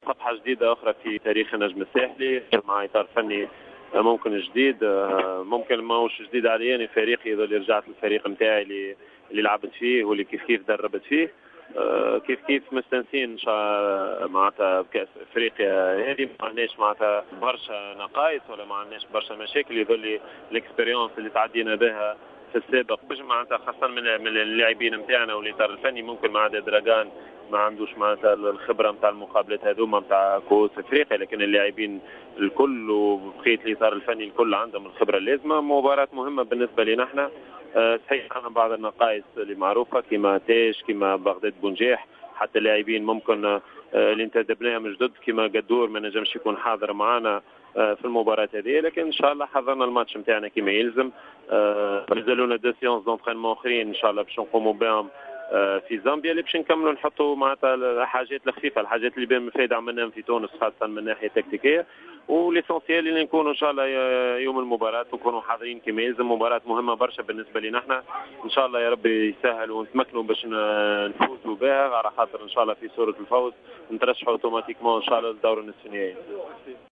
صفحة جديدة أخرى في تاريخ النجم الساحلي مع إطار فني ممكن جديد. ممكن ماهوش جديد عليا، يعني فريقي اللي رجعت للفريق نتاعي اللي لعبت فيه واللي كيف دربت فيه. كيف مستانسين ان شاء الله معناتها بكاس افريقيا هذه. ما عندناش معناتها برشا نقائص ولا ما عندناش برشا مشاكل، يظل الاكسبيريونس اللي تعدينا بها في السابق معناتها خاصه من اللاعبين نتاعنا والاطار الفني. ممكن مع دراجان ما عندوش معناتها الخبره نتاع المقابلات هذوما نتاع كؤوس افريقيا، لكن اللاعبين الكل وبقيه الاطار الفني الكل عندهم الخبره اللازمه. مباراه مهمه بالنسبه لنا احنا. صحيح عندنا بعض النقائص اللي معروفه كما تاش كما بغداد بونجاح، حتى اللاعبين ممكن اللي انتدبناهم من جدد كما قدور ما نجمش يكون حاضر معنا في المباراه هذه، لكن ان شاء الله حضرنا الماتش نتاعنا كما يلزم. مازالونا دو سيونس دونترينمون اخرين ان شاء الله باش نقوموا بهم في زامبيا اللي باش نكملوا نحطوا معناتها الحاجات الخفيفه، الحاجات اللي بين فايده عملناهم في تونس خاصه من ناحيه تكتيكيه، وليسونسيال اللي نكونوا ان شاء الله يوم المباراه ونكونوا حاضرين كما يلزم. مباراه مهمه برشا بالنسبه لنا احنا، ان شاء الله يا ربي يسهل ونتمكنوا باش نفوزوا بها على خاطر ان شاء الله في صوره الفوز نترشحوا اوتوماتيكمون ان شاء الله للدور النصف النهائي.